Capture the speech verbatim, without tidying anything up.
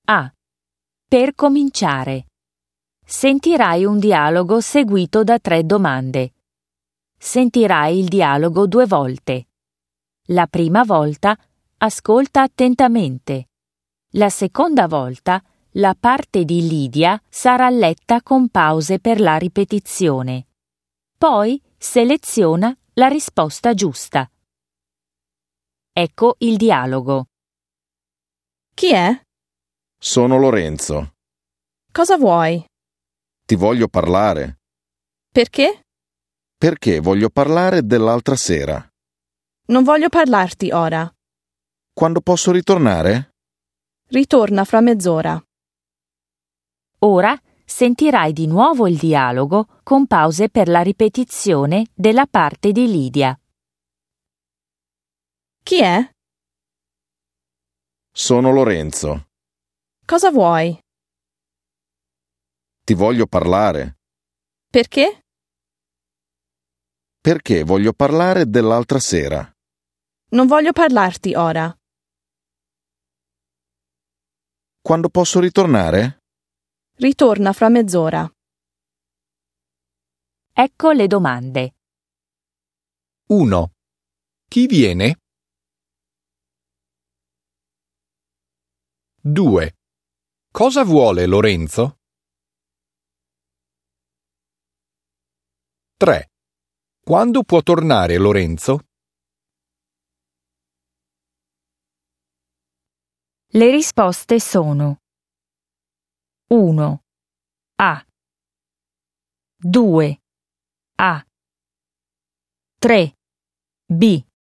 A. Per cominciare. Sentirai un dialogo seguito da tre domande. Sentirai il dialogo due volte. La prima volta ascolta attentamente. La seconda volta la parte di Lidia sarà letta con pause per la ripetizione. Poi seleziona la risposta giusta. Ecco il dialogo. Chi è? Sono Lorenzo. Cosa vuoi? Ti voglio parlare. Perché? Perché voglio parlare dell'altra sera. Non voglio parlarti ora. Quando posso ritornare? Ritorna fra mezz'ora. Ora sentirai di nuovo il dialogo con pause per la ripetizione della parte di Lidia. Chi è? Sono Lorenzo. Cosa vuoi? Ti voglio parlare. Perché? Perché voglio parlare dell'altra sera. Non voglio parlarti ora. Quando posso ritornare? Ritorna fra mezz'ora. Ecco le domande. uno. Chi viene? due. Cosa vuole Lorenzo? tre. Quando può tornare Lorenzo? Le risposte sono uno. A. due. A. tre. B.